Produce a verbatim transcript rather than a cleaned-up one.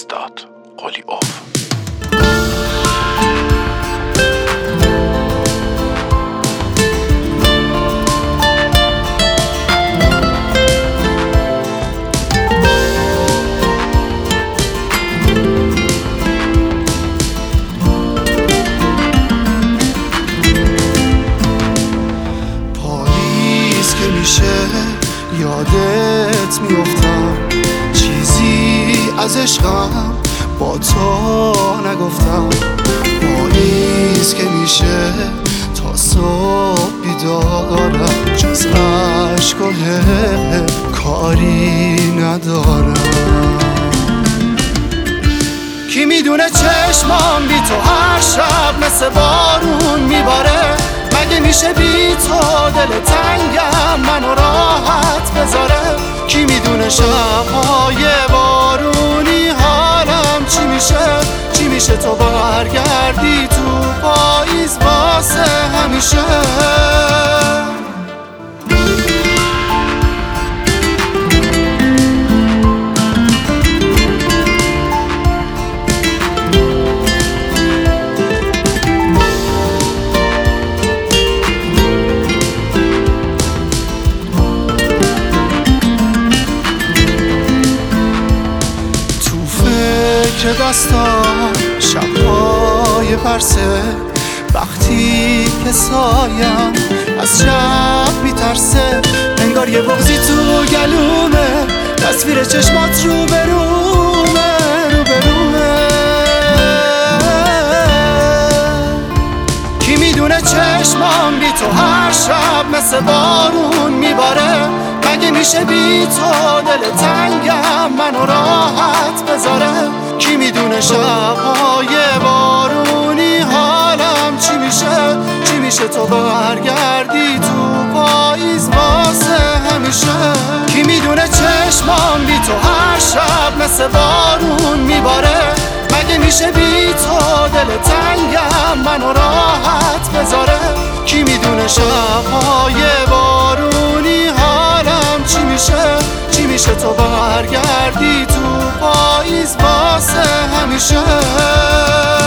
استاد قلی اوف. یادت میافتم چیزی از عشقم با تو نگفتم. پاییز که میشه تا صبح بیدارم، جز عشق و کاری ندارم. کی میدونه چشمام بی تو هر شب مثل بارون میباره. مگه میشه بی تو دل تنگم منو راحت بذاره. کی میدونه شبهای بارونی حالم چی میشه. چی میشه تو برگردی تو پاییز واسه همیشه. که دستان شبهای پرسه، وقتی که سایم از شب میترسه. انگار یه بغضی تو گلومه، تصویر چشمات رو برومه رو برومه. کی میدونه چشمام بی تو هر شب مثل بارون میباره. مگه میشه بی تو دل تنگم منو راحت بذاره. کی میدونه شبهای بارونی حالم چی میشه. چی میشه تو برگردی تو پاییز واسه همیشه. کی میدونه چشمام بی تو هر شب مثل بارون میباره. مگه میشه بی تو دل تنگم منو راحت بذاره. کی میدونه شبهای بارونی حالم چی میشه. چی میشه تو برگردی تو پاییز واسه همیشه.